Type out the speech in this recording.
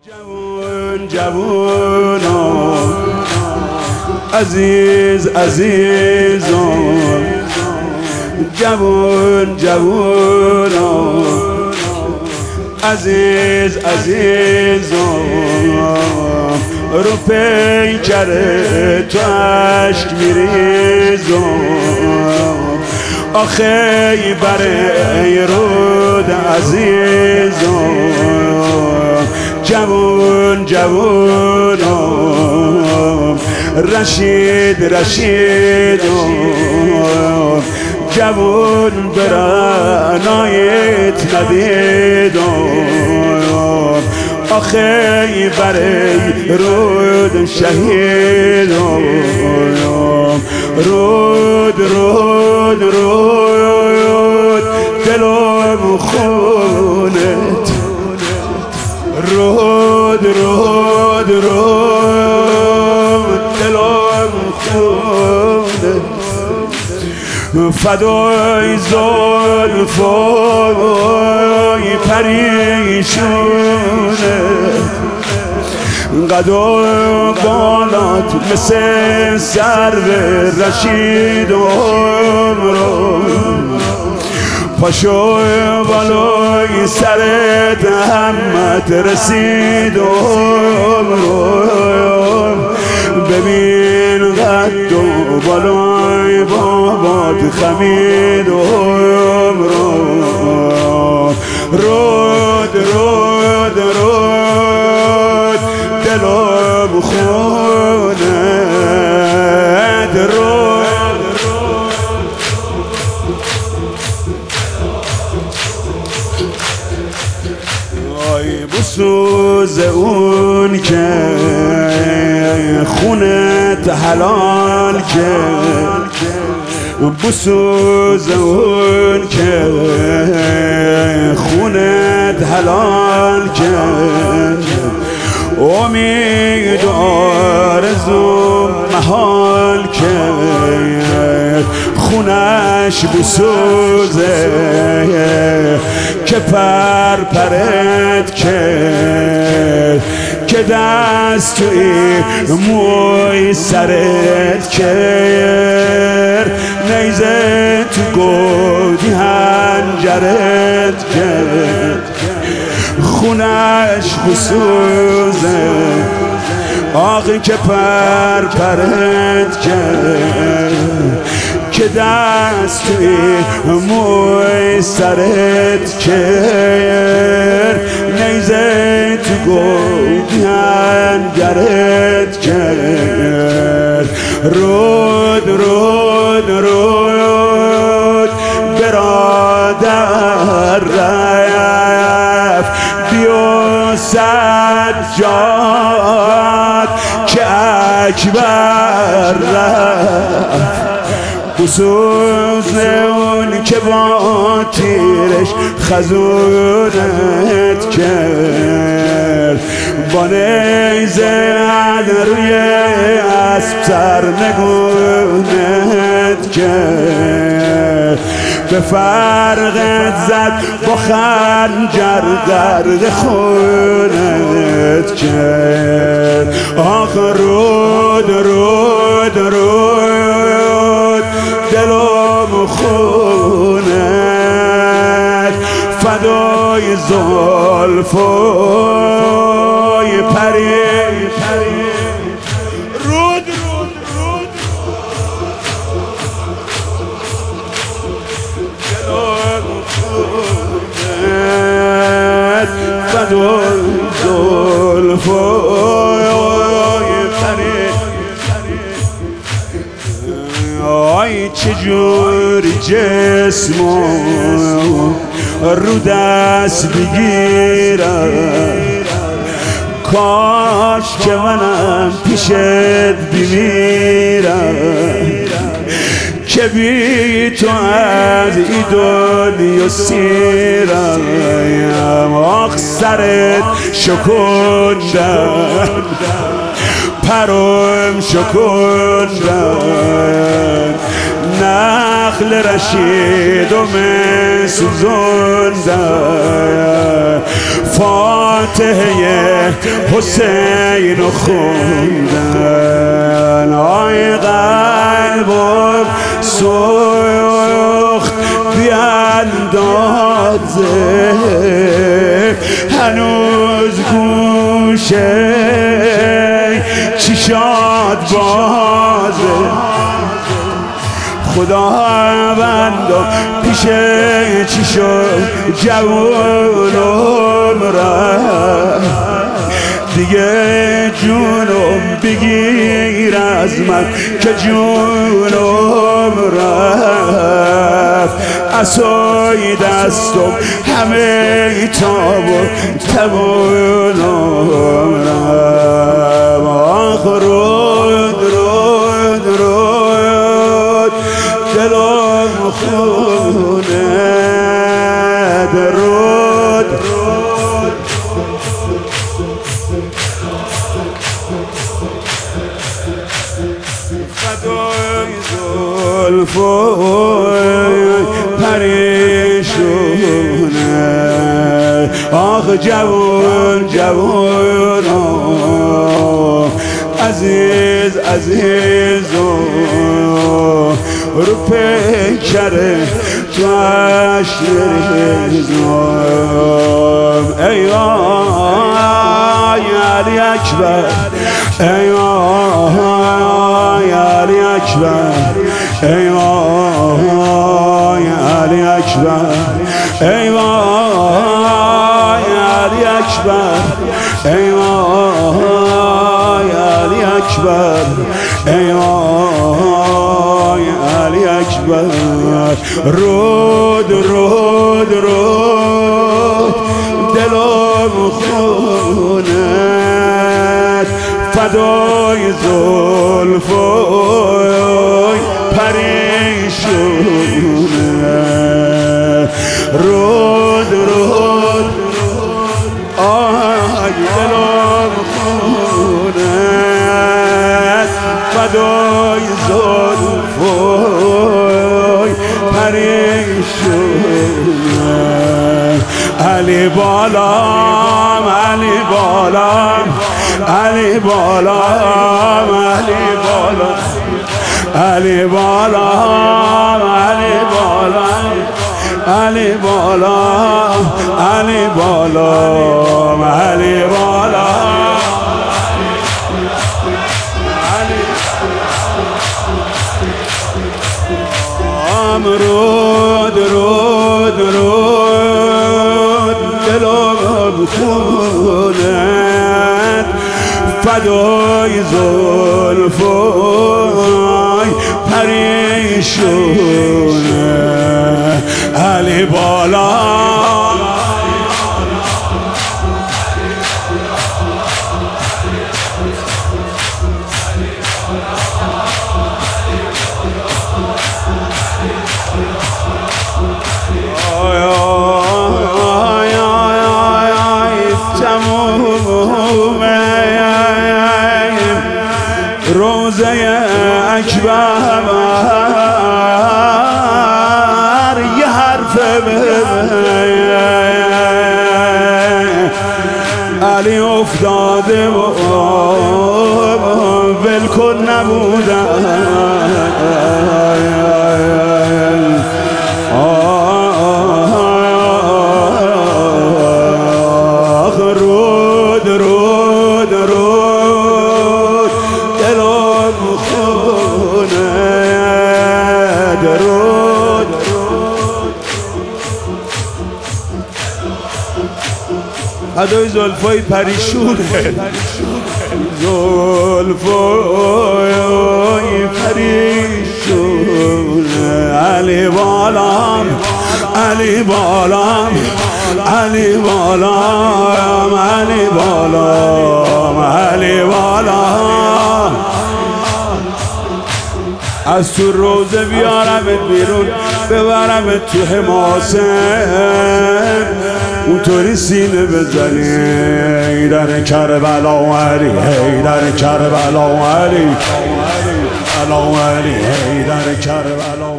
جوون جوونم عزیز عزیزم جوون جوونم عزیز عزیزم رو پیکر تو عشق میریزم آخه برای رود عزیزم جوون جوونم رشید رشیدم جوون برانایت ندیدم آخه برای رود شهیدم رود رود رود دلم خونت رود رود رود دلم خونت فدای زلفای پریشونه قد و بالات مثل سرو رشید عمرم پاشو بالای سرت همت رسید عمرم ببین قد و بالای بابات خمید عمرم رود رود رود دلم خونت رود آی بسوز اون که خونت حلال که بسوز اون که خونت حلال که امید و آرزو محال که خونش بسوزه که پرپرت که دست توی موی سرت که نیزه تو گودی هنجرت که خونش بسوزه آقی که پرپرت که دست توی موی سرت که نیزه تو گودی هنجرت که رود رود رود برادر رفت بیو سجاد که اکبر رفت بسوز اون که با تیرش خزونت کرد با نیزه روی اسب سرنگونت کرد به فرقت زد با خنجر غرق خونت کرد آخ رود رود رود دلم خونت فدای زلفای پری رود رود رود دلم خونت فدای زلفای پری آی چجوری جسمم رو دست بگیرم کاش که منم پیشت بمیرم که بی تو از این دنیا سیرم آخ سرت شکندم پرم شکندم نخل رشید و سوزوندن فاتحه حسین و خوندن آی قلبم سوخت بیاندازه هنوز گوشه چشات بازه خداوندم پیش چی شد جوونم رفت دیگه جونم بگیر از من که جونم رفت عصای دستم همه تاب و توانم رفت آخ رود رود رود دلم خونه درود فدای زلفای پریشونه آخ جوان جوان عزیز عزیز رو پیکره تو اشریزم ای علی اکبر ای علی اکبر ای علی اکبر ای علی اکبر ای علی اکبر ای علی اکبر رود رود رود دلم خونت فدای زلفای پریشونه رود رود آی دلم خونت فدای زلفای پریشونه علی بالام علی بالام علی بالام علی بالام علی بالام علی بالام علی بالام علی بالام علی بالام رود رود رود دلم خونت فدای زلفای پریشونه علی بالا روزه اکبر یه حرف علی افتاده و ولکن نبودن رود رود رود دلم خونه درود فدای زلفای پریشونه زلفای پریشونه علی بالام علی بالام علی بالام علی بالام علی بالام از تو روزه بیارمت بیرون ببرمت تو حماسه اونطوری سینه بزنی در کربلا علی در کربلا علی کربلا علی حیدر کربلا